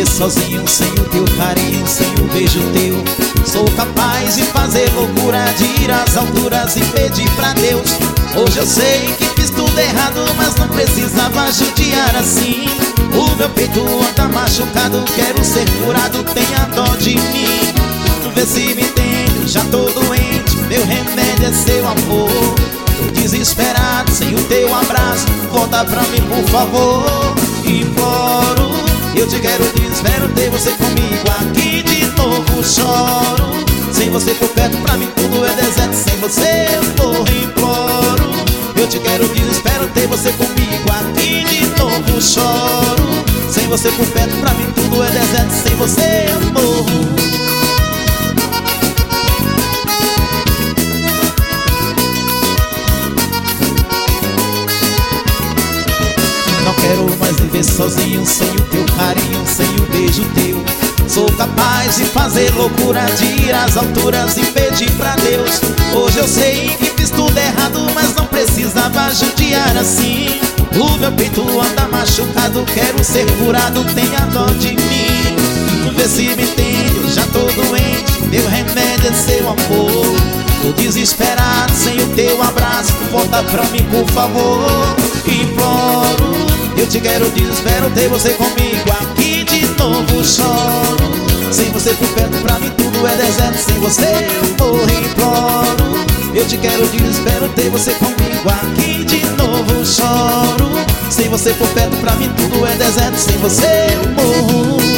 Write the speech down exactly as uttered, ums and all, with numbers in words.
viver sozinho, sem o teu carinho, sem o beijo teu. Sou capaz de fazer loucura, de ir às alturas e pedir pra Deus. Hoje eu sei que fiz tudo errado, mas não precisava judiar assim. O meu peito anda machucado, quero ser curado, tenha dó de mim. Vê se me entende, já tô doente, meu remédio é seu amor. Tô desesperado, sem o teu abraço, volta pra mim por favor. Imploro, eu te quero, te espero ter você comigo aqui de novo. Choro, sem você por perto pra mim tudo é deserto, sem você eu morro. Imploro, eu te quero, te espero ter você comigo aqui de novo. Choro, sem você por perto pra mim tudo é deserto, sem você eu morro. Não quero mais viver sozinho, sem o teu carinho, sem o beijo teu. Sou capaz de fazer loucura, de ir às alturas e pedir pra Deus. Hoje eu sei que fiz tudo errado, mas não precisava judiar assim. O meu peito anda machucado, quero ser curado, tenha dó de mim. Vê se me entende, eu já tô doente, meu remédio é seu amor. Tô desesperado, sem o teu abraço, volta pra mim por favor. Imploro, eu te quero, te espero ter você comigo aqui de novo. Choro, sem você por perto pra mim tudo é deserto, sem você eu morro. Imploro, eu te quero, te espero ter você comigo aqui de novo. Choro, sem você por perto pra mim tudo é deserto, sem você eu morro.